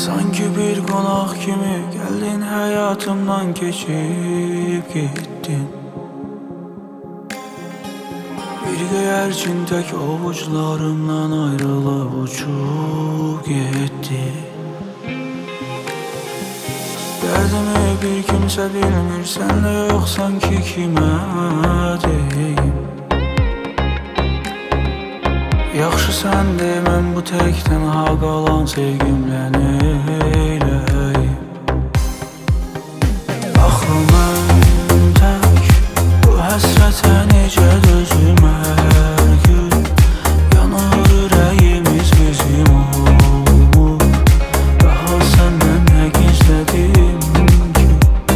Sanki bir qonaq kimi gəldin həyatımdan keçib getdin. Bir göyərçin tək ovucularımdan ayrılıb uçub getdi. Dərdimi bir kimsə bilmir, sən də yoxsan ki kimə deyim. Yaxşı sən deməm, bu tək tənha qalan sevgimlə neyləyim. Axı mən tək bu həsrətə necə dözüm hər gün. Yanır ürəyimiz bizim olmur, daha səndən nə gizlədim ki.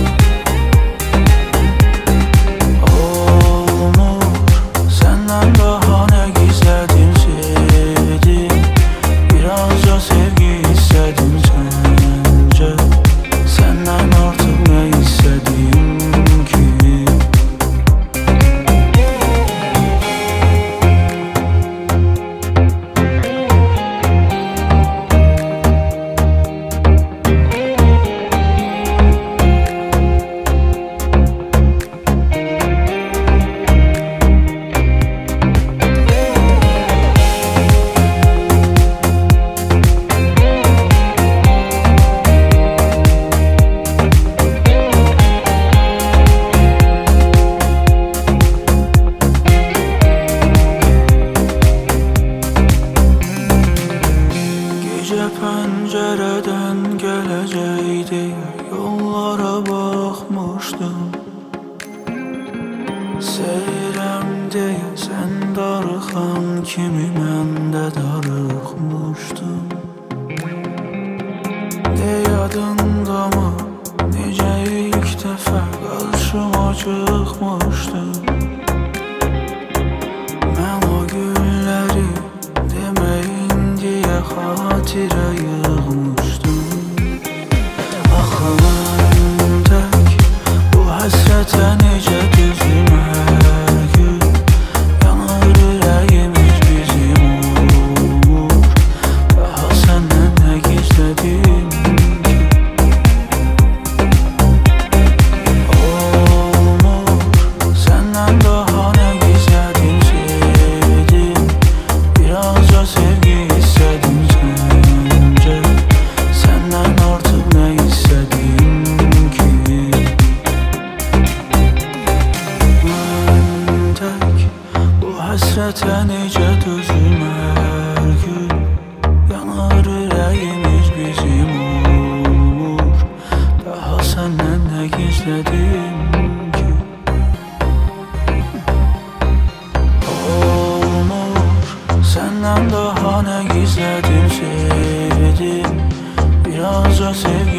Olmur, səndən daha nə gizlədim. Sevgi istedim sence, senden artık ne istedim ki? Pəncərədən gələcəkdi, yollara baxmışdım. Seyrəm deyə sən darıxan kimi mən də darıxmışdım. Ne yadındamı, necə ilk dəfə qarşıma çıxmışdım. Mən o günləri deməyin deyə xatirə yığmışdım. Axı mən tək bu həsrətə necə dözüm hər gün. Yanır ürəyimiz bizim olmur, daha səndən nə gizlədim ki. Olmur, səndən daha nə gizlədim sevdim. Birazca sevgi istedim sence, senden artık ne istedim ki? Ben tek bu həsrətə necə dözüm hər gün. Yanar ürəyimiz bizim olmur, daha səndən nə gizlədim ki? Olmur, səndən daha nə gizlədim sevdim. Birazca sevgi